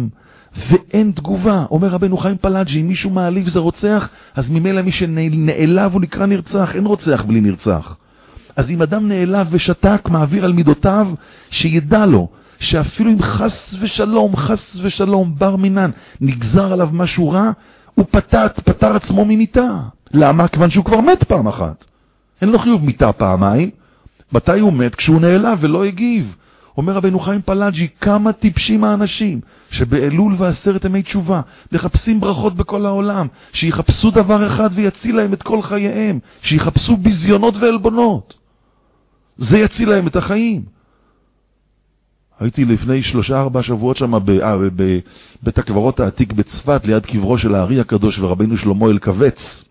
ואין תגובה. אומר רבנו חיים פלאג'י, אם מישהו מעליב זה רוצח, אז ממילא מי שנעלב הוא נקרא נרצח, אין רוצח בלי נרצח. אז אם אדם נעלב ושתק, מעביר על מידותיו, שידע לו, שאפילו אם חס ושלום, בר מינן, נגזר עליו משהו רע, הוא פטר עצמו ממיתה. למה? כיוון שהוא כבר מת פעם אחת. אין לו חיוב מיתה פעמיים. מתי הוא מת? כשהוא נעלב ולא הגיב. אומר רבנו חיים פלאג'י, כמה טיפשים האנשים שבאלול ועשרת ימי תשובה מחפשים ברכות בכל העולם, שיחפשו דבר אחד ויציל להם את כל חייהם, שיחפשו בזיונות ואלבונות. זה יציל להם את החיים. הייתי לפני 3-4 שבועות שם בבית הקברות העתיק בצפת, ליד קברו של הארי הקדוש ורבינו שלמה אלקבץ,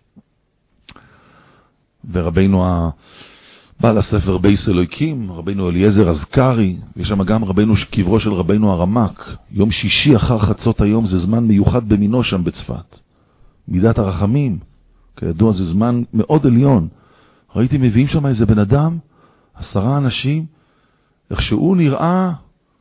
ורבינו בעל הספר בייס אלוהיקים, רבינו אליעזר אזכרי, יש שם גם קברו של רבינו הרמק. יום שישי אחר חצות היום זה זמן מיוחד במינו שם בצפת. מידת הרחמים, כידוע זה זמן מאוד עליון. ראיתי מביאים שם איזה בן אדם, 10 אנשים, איך שהוא נראה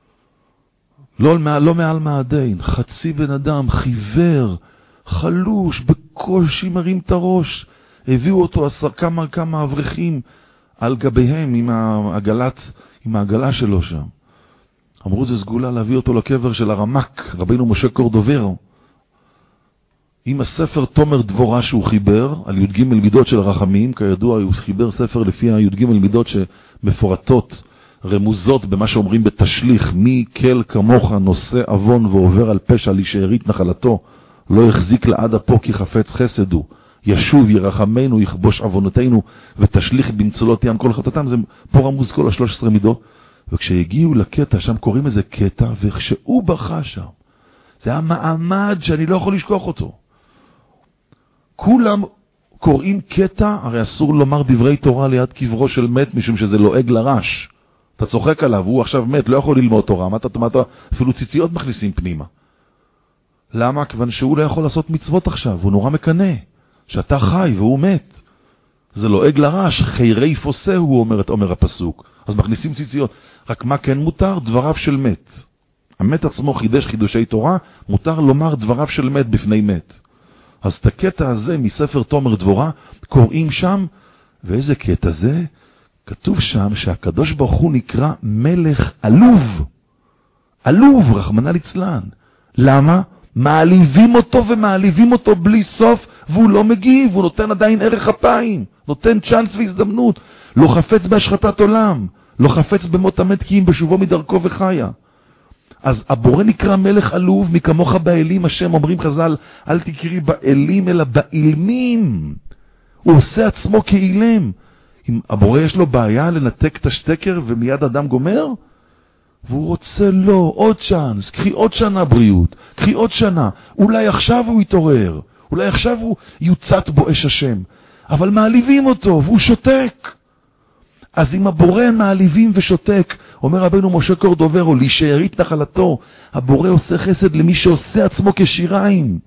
לא מעל מעדין, חצי בן אדם, חיוור, חלוש, בקושי מרים את הראש. הביאו אותו כמה אברכים על גביהם עם העגלה שלו שם. אמרו זה סגולה להביא אותו לקבר של הרמק, רבינו משה קורדוברו, עם הספר תומר דבורה שהוא חיבר על י"ג מידות של רחמים. כידוע הוא חיבר ספר לפי הי"ג מידות שמפורטות, רמוזות במה שאומרים בתשליך, מי כל כמוך נושא אבון ועובר על פשע לשארית נחלתו, לא יחזיק לעד אפו כי חפץ חסד הוא, ישוב ירחמנו יכבוש עוונותינו ותשליך במצולות ים כל חטאתם. זה פה רמוז כל 13 מידות. וכשהגיעו לקטע שם, קוראים איזה קטע, וכשהוא בכה שם, זה היה מעמד שאני לא יכול לשכוח אותו. כולם קוראים קטע, הרי אסור לומר דברי תורה ליד קברו של מת, משום שזה לועג לרש. אתה צוחק עליו, הוא עכשיו מת, לא יכול ללמוד תורה, אפילו ציציות מכניסים פנימה. למה? כיוון שהוא לא יכול לעשות מצוות עכשיו, הוא נורא מקנה, שאתה חי והוא מת. זה לועג לרש, חיירי פוסהו, אומר הפסוק. אז מכניסים ציציות. רק מה כן מותר? דבריו של מת. המת עצמו חידש חידושי תורה, מותר לומר דבריו של מת בפני מת. אז את הקטע הזה מספר תומר דבורה קוראים שם, ואיזה קטע זה? כתוב שם שהקדוש ברוך הוא נקרא מלך עלוב. עלוב, רחמנא ליצלן. למה? מעליבים אותו ומעליבים אותו בלי סוף, והוא לא מגיב, הוא נותן עדיין ערך אפיים, נותן צ'אנס והזדמנות, לא חפץ בהשחתת עולם, לא חפץ במות המת כי אם בשובו מדרכו וחיה. אז הבורא נקרא מלך עלוב, מכמוך באלים השם, אומרים חז"ל, אל תקרי באלים אלא באילמים. הוא עושה עצמו כאילם. אם הבורא יש לו בעיה לנתק את השטקר ומיד אדם גומר, והוא רוצה לו עוד צ'אנס, קחי עוד שנה בריאות, קחי עוד שנה, אולי עכשיו הוא יתעורר, אולי עכשיו הוא יוצאת בו אש השם, אבל מעליבים אותו והוא שותק. אז אם הבורא מעליבים ושותק, אומר רבנו משה קורדוברו, לשארית נחלתו, הבורא עושה חסד למי שעושה עצמו כשיריים,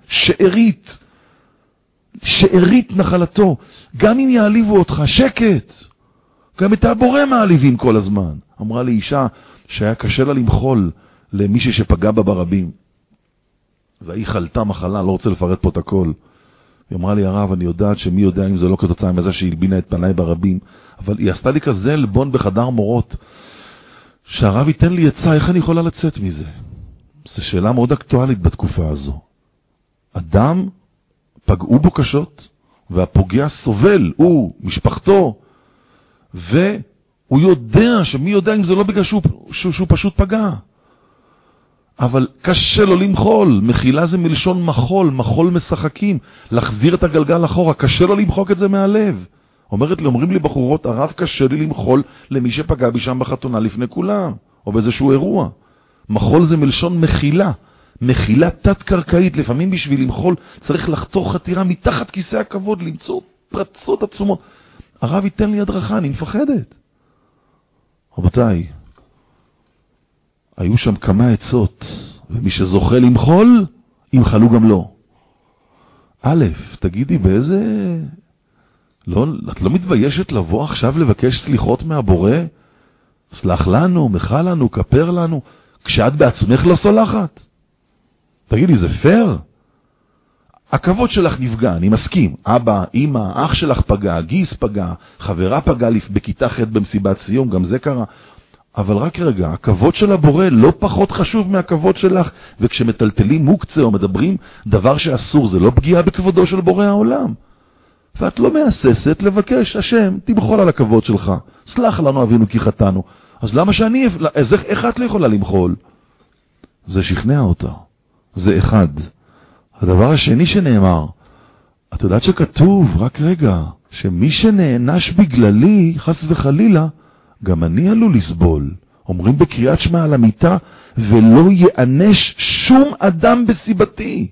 שארית נחלתו. גם אם יעליבו אותך, שקט. גם את הבורא מעליבים כל הזמן. אמרה לי אישה שהיה קשה לה למחול למישהי שפגע בה ברבים. והיא חלתה מחלה, לא רוצה לפרט פה את הכל. היא אמרה לי, הרב, אני יודעת שמי יודע אם זה לא כתוצאה מזה שהיא הלבינה את פניי ברבים, אבל היא עשתה לי כזה לבון בחדר מורות, שהרב ייתן לי עצה, איך אני יכולה לצאת מזה? זו שאלה מאוד אקטואלית בתקופה הזו. אדם פגעו בו קשות, והפוגע סובל, הוא, משפחתו, והוא יודע שמי יודע אם זה לא בגלל שהוא פשוט פגע. אבל קשה לו למחול, מחילה זה מלשון מחול, מחול משחקים, להחזיר את הגלגל אחורה, קשה לו למחוק את זה מהלב. אומרים לי בחורות, הרב קשה לי למחול למי שפגע בי שם בחתונה לפני כולם, או באיזשהו אירוע. מחול זה מלשון מחילה, מחילה תת-קרקעית, לפעמים בשביל למחול צריך לחתור חתירה מתחת כיסא הכבוד, למצוא פרצות עצומות. הרב ייתן לי הדרכה, אני מפחדת. רבותיי, היו שם כמה עצות, ומי שזוכה למחול, ימחלו גם לו. א', תגידי באיזה... את לא מתביישת לבוא עכשיו לבקש סליחות מהבורא? סלח לנו, מחל לנו, כפר לנו, כשאת בעצמך לא סולחת. תגיד לי, זה פייר? הכבוד שלך נפגע, אני מסכים. אבא, אמא, אח שלך פגע, גיס פגע, חברה פגע בכיתה ח' במסיבת סיום, גם זה קרה. אבל רק רגע, הכבוד של הבורא לא פחות חשוב מהכבוד שלך, וכשמטלטלים מוקצה או מדברים דבר שאסור, זה לא פגיעה בכבודו של בורא העולם. ואת לא מהססת לבקש, השם, תמחול על הכבוד שלך, סלח לנו אבינו כי חטאנו. אז למה שאני, איך את לא יכולה למחול? זה שכנע אותה. זה אחד. הדבר השני שנאמר, את יודעת שכתוב, רק רגע, שמי שנענש בגללי, חס וחלילה, גם אני עלול לסבול. אומרים בקריאת שמע על המיטה, ולא יענש שום אדם בסיבתי.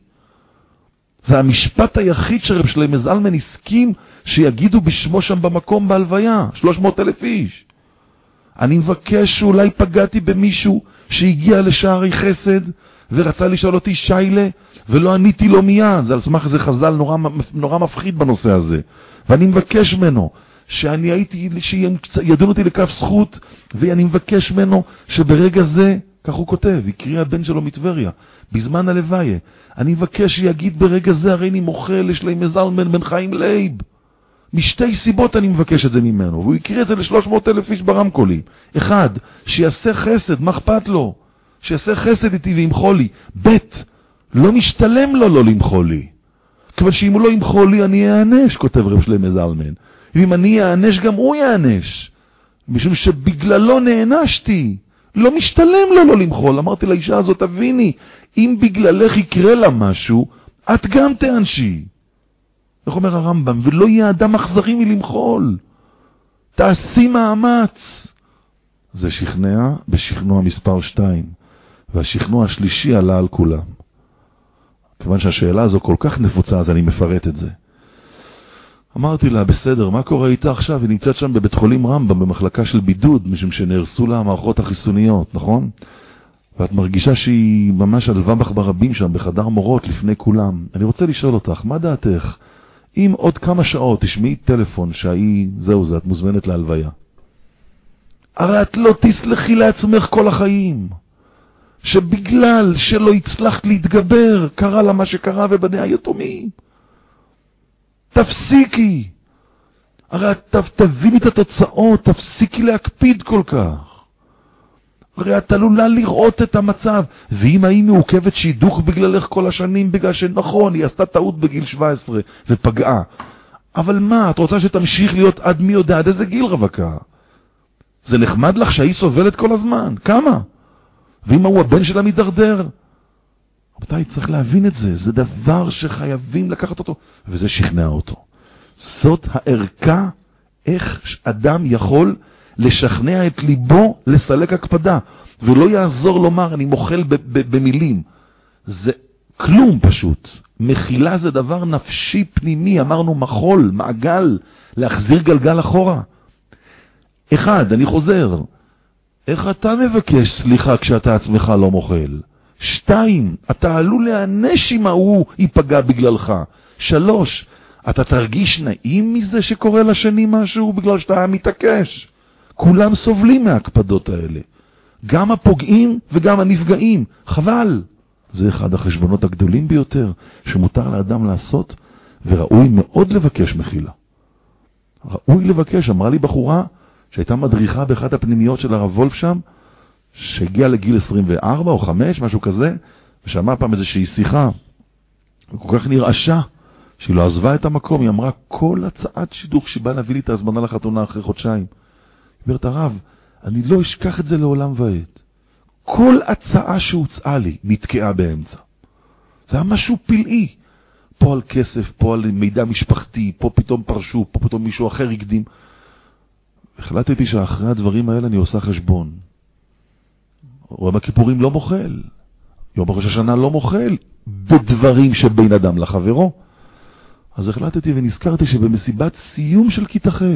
זה המשפט היחיד שרב שלמה זלמן הסכים שיגידו בשמו שם במקום בהלוויה, 300,000 איש. אני מבקש שאולי פגעתי במישהו שהגיע לשערי חסד ורצה לשאול אותי שיילה, ולא עניתי לו מיד. זה על סמך זה חז"ל נורא מפחיד בנושא הזה. ואני מבקש ממנו שאני הייתי, שידון אותי לכף זכות, ואני מבקש ממנו שברגע זה, כך הוא כותב, יקריא הבן שלו מטבריה, בזמן הלוויה, אני מבקש שיגיד ברגע זה, הרי אני מוכל, יש לי מזלמן בן חיים לייב. משתי סיבות אני מבקש את זה ממנו, והוא יקריא את זה ל300,000 איש ברמקולים. אחד, שיעשה חסד, מה אכפת לו? שיעשה חסד איתי וימחול לי. ב', לא משתלם לו לא למחול לי. כיוון שאם הוא לא ימחול לי, אני אענש, כותב רב שלמה זלמן. ואם אני אענש, גם הוא יענש. משום שבגללו נענשתי. לא משתלם לו לא למחול. אמרתי לאישה הזאת, תביני, אם בגללך יקרה לה משהו, את גם תענשי. איך אומר הרמב"ם? ולא יהיה אדם אכזרי מלמחול. תעשי מאמץ. זה שכנע בשכנוע מספר 2. והשכנוע השלישי עלה על כולם. כיוון שהשאלה הזו כל כך נפוצה, אז אני מפרט את זה. אמרתי לה, בסדר, מה קורה איתה עכשיו? היא נמצאת שם בבית חולים רמב"ם, במחלקה של בידוד, משום שנהרסו לה המערכות החיסוניות, נכון? ואת מרגישה שהיא ממש על ובח ברבים שם, בחדר מורות לפני כולם. אני רוצה לשאול אותך, מה דעתך? אם עוד כמה שעות תשמעי טלפון זהו זה, את מוזמנת להלוויה. הרי את לא תסלחי לעצמך כל החיים. שבגלל שלא הצלחת להתגבר, קרה לה מה שקרה ובני היתומים. תפסיקי. הרי תביני את התוצאות, תפסיקי להקפיד כל כך. הרי את עלולה לראות את המצב. ואם היא מעוכבת שידוך בגללך כל השנים, בגלל שנכון, היא עשתה טעות בגיל 17 ופגעה. אבל מה, את רוצה שתמשיך להיות עד מי יודע, עד איזה גיל רווקה? זה נחמד לך שהיא סובלת כל הזמן. כמה? ואם הוא הבן שלה מדרדר? רבותיי, צריך להבין את זה. זה דבר שחייבים לקחת אותו. וזה שכנע אותו. זאת הערכה איך אדם יכול לשכנע את ליבו לסלק הקפדה. ולא יעזור לומר, אני מוכל במילים. זה כלום פשוט. מחילה זה דבר נפשי פנימי. אמרנו מחול, מעגל, להחזיר גלגל אחורה. אחד, אני חוזר. איך אתה מבקש סליחה כשאתה עצמך לא מוכל? 2, אתה עלול להענש אם הוא ייפגע בגללך. 3, אתה תרגיש נעים מזה שקורה לשני משהו בגלל שאתה מתעקש. כולם סובלים מההקפדות האלה. גם הפוגעים וגם הנפגעים. חבל. זה אחד החשבונות הגדולים ביותר שמותר לאדם לעשות, וראוי מאוד לבקש מחילה. ראוי לבקש. אמרה לי בחורה שהייתה מדריכה באחת הפנימיות של הרב וולף שם, שהגיעה לגיל 24 או 5, משהו כזה, ושמעה פעם איזושהי שיחה, וכל כך נרעשה, שהיא לא עזבה את המקום. היא אמרה, כל הצעת שידוך שבא להביא לי את ההזמנה לחתונה אחרי חודשיים. היא אומרת, הרב, אני לא אשכח את זה לעולם ועד. כל הצעה שהוצעה לי נתקעה באמצע. זה היה משהו פלאי. פה על כסף, פה על מידע משפחתי, פה פתאום פרשו, פה פתאום מישהו אחר יקדים. החלטתי שאחרי הדברים האלה אני עושה חשבון. יום הכיפורים לא מוכל. יום ראש השנה לא מוכל. בדברים שבין אדם לחברו. אז החלטתי ונזכרתי שבמסיבת סיום של כיתה ח'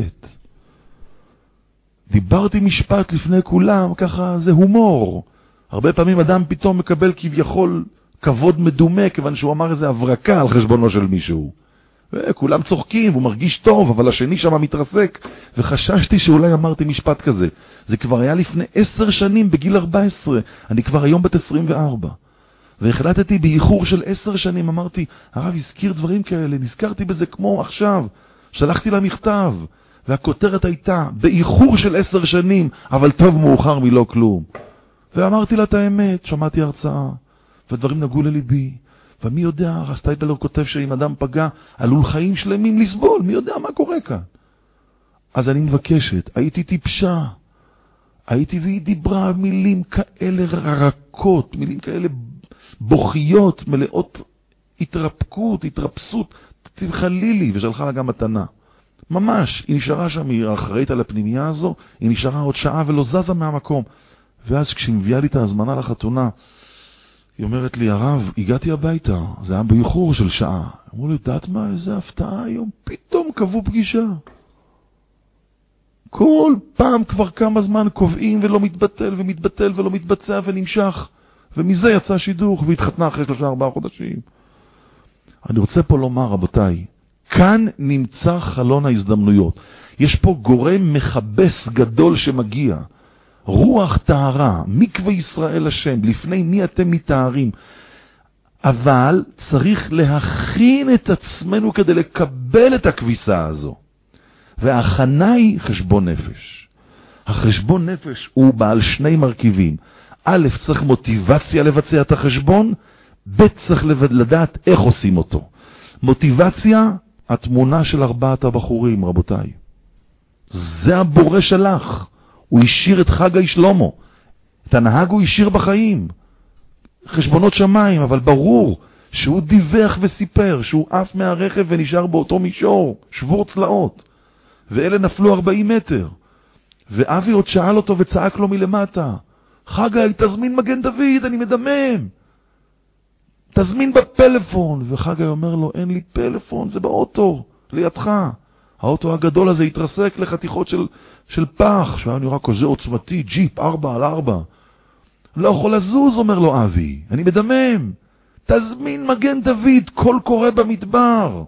דיברתי משפט לפני כולם, ככה זה הומור. הרבה פעמים אדם פתאום מקבל כביכול כבוד מדומה, כיוון שהוא אמר איזה הברקה על חשבונו של מישהו. וכולם צוחקים, והוא מרגיש טוב, אבל השני שם מתרסק. וחששתי שאולי אמרתי משפט כזה. זה כבר היה לפני 10 שנים, בגיל 14. אני כבר היום בת 24. והחלטתי באיחור של 10 שנים, אמרתי, הרב הזכיר דברים כאלה, נזכרתי בזה כמו עכשיו, שלחתי לה מכתב, והכותרת הייתה, באיחור של 10 שנים, אבל טוב מאוחר מלא כלום. ואמרתי לה את האמת, שמעתי הרצאה, ודברים נגעו לליבי, ומי יודע, הרב שטייטלר כותב שאם אדם פגע, עלול חיים שלמים לסבול, מי יודע מה קורה כאן. אז אני מבקשת, הייתי טיפשה, והיא דיברה מילים כאלה רכות, מילים כאלה בוכיות, מלאות התרפקות, התרפסות, תבחלי לי, ושלחה לה גם מתנה. ממש, היא נשארה שם, היא אחראית על הפנימייה הזו, היא נשארה עוד שעה ולא זזה מהמקום. ואז כשהיא מביאה לי את ההזמנה לחתונה, היא אומרת לי, הרב, הגעתי הביתה, זה היה באיחור של שעה. אמרו לי, דעת מה, איזה הפתעה היום, פתאום קבעו פגישה. כל פעם כבר כמה זמן קובעים ולא מתבטל ומתבטל ולא מתבצע ונמשך. ומזה יצא שידוך והתחתנה אחרי 3-4 חודשים. אני רוצה פה לומר, רבותיי, כאן נמצא חלון ההזדמנויות. יש פה גורם מחבס גדול שמגיע. רוח טהרה, מקווה ישראל השם, לפני מי אתם מתארים. אבל צריך להכין את עצמנו כדי לקבל את הכביסה הזו. וההכנה היא חשבון נפש. החשבון נפש הוא בעל 2 מרכיבים. א', צריך מוטיבציה לבצע את החשבון, ב', צריך לדעת איך עושים אותו. מוטיבציה, התמונה של 4 הבחורים, רבותיי. זה הבורא שלך. הוא השאיר את חגי שלמה. את הנהג הוא השאיר בחיים. חשבונות שמיים, אבל ברור שהוא דיווח וסיפר שהוא עף מהרכב ונשאר באותו מישור, שבור צלעות. ואלה נפלו 40 מטר. ואבי עוד שאל אותו וצעק לו מלמטה, חגי, תזמין מגן דוד, אני מדמם. תזמין בפלאפון. וחגי אומר לו, אין לי פלאפון, זה באוטו, לידך. האוטו הגדול הזה התרסק לחתיכות של פח, שהיה נראה כזה עוצמתי, ג'יפ 4x4. לא יכול לזוז, אומר לו אבי, אני מדמם. תזמין מגן דוד, כל קורה במדבר.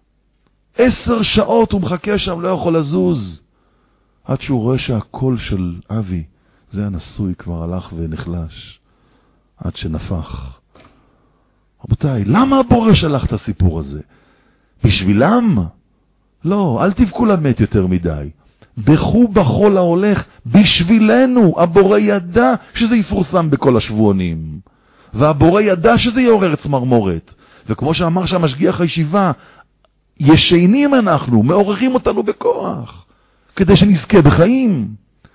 10 שעות הוא מחכה שם, לא יכול לזוז. עד שהוא רואה שהקול של אבי, זה הנשוי, כבר הלך ונחלש. עד שנפח. רבותיי, למה הבורא שלח את הסיפור הזה? בשבילם? לא, אל תבכו למת יותר מדי. בכו בחול ההולך, בשבילנו. הבורא ידע שזה יפורסם בכל השבועונים. והבורא ידע שזה יעורר צמרמורת. וכמו שאמר שהמשגיח הישיבה, ישנים אנחנו, מעוררים אותנו בכוח, כדי שנזכה בחיים.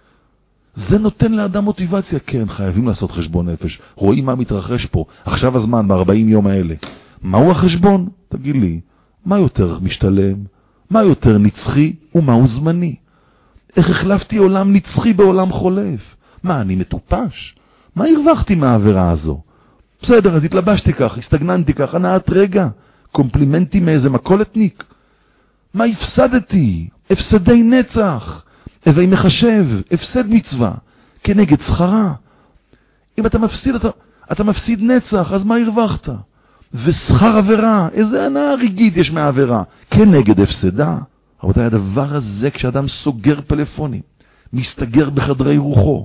זה נותן לאדם מוטיבציה. כן, חייבים לעשות חשבון נפש. רואים מה מתרחש פה. עכשיו הזמן, ב-40 יום האלה. מהו החשבון? תגיד לי, מה יותר משתלם? מה יותר נצחי ומהו זמני? איך החלפתי עולם נצחי בעולם חולף? מה, אני מטופש? מה הרווחתי מהעבירה הזו? בסדר, אז התלבשתי כך, הסתגננתי כך, הנעת רגע, קומפלימנטי מאיזה מקולתניק. מה הפסדתי? הפסדי נצח. הווי מחשב, הפסד מצווה, כנגד שכרה. אם אתה מפסיד, אתה מפסיד נצח, אז מה הרווחת? ושכר עבירה, איזה הנאה רגעית יש מהעבירה, כנגד הפסדה. רבותיי, הדבר הזה, כשאדם סוגר פלאפונים, מסתגר בחדרי רוחו,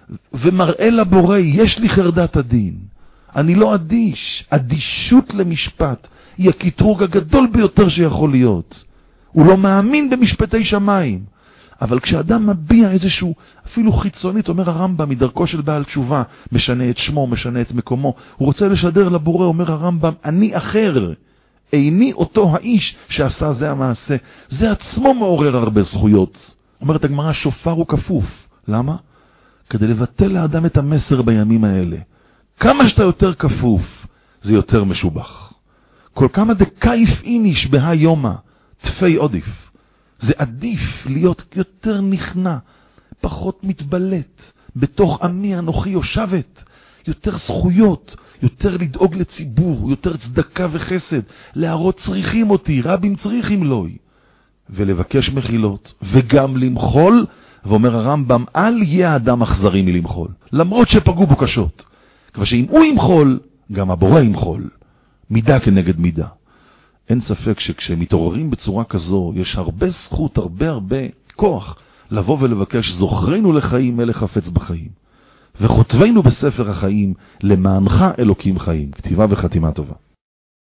ומראה לבורא, יש לי חרדת הדין, אני לא אדיש. אדישות למשפט היא הקטרוג הגדול ביותר שיכול להיות. הוא לא מאמין במשפטי שמיים. אבל כשאדם מביע איזשהו, אפילו חיצונית, אומר הרמב"ם, מדרכו של בעל תשובה, משנה את שמו, משנה את מקומו, הוא רוצה לשדר לבורא, אומר הרמב"ם, אני אחר, איני אותו האיש שעשה זה המעשה. זה עצמו מעורר הרבה זכויות. אומרת הגמרא, שופר הוא כפוף. למה? כדי לבטל לאדם את המסר בימים האלה. כמה שאתה יותר כפוף, זה יותר משובח. כל כמה דקייף איניש בהה יומה, תפי עודיף. זה עדיף להיות יותר נכנע, פחות מתבלט, בתוך עמי אנוכי יושבת, יותר זכויות, יותר לדאוג לציבור, יותר צדקה וחסד, להראות צריכים אותי, רבים צריכים לוי, ולבקש מחילות, וגם למחול, ואומר הרמב"ם, אל יהיה האדם אכזרי מלמחול, למרות שפגעו בו קשות, כבר שאם הוא ימחול, גם הבורא ימחול, מידה כנגד מידה. אין ספק שכשמתעוררים בצורה כזו, יש הרבה זכות, הרבה כוח, לבוא ולבקש, זוכרנו לחיים, מלך חפץ בחיים. וכותבנו בספר החיים, למענך אלוקים חיים. כתיבה וחתימה טובה.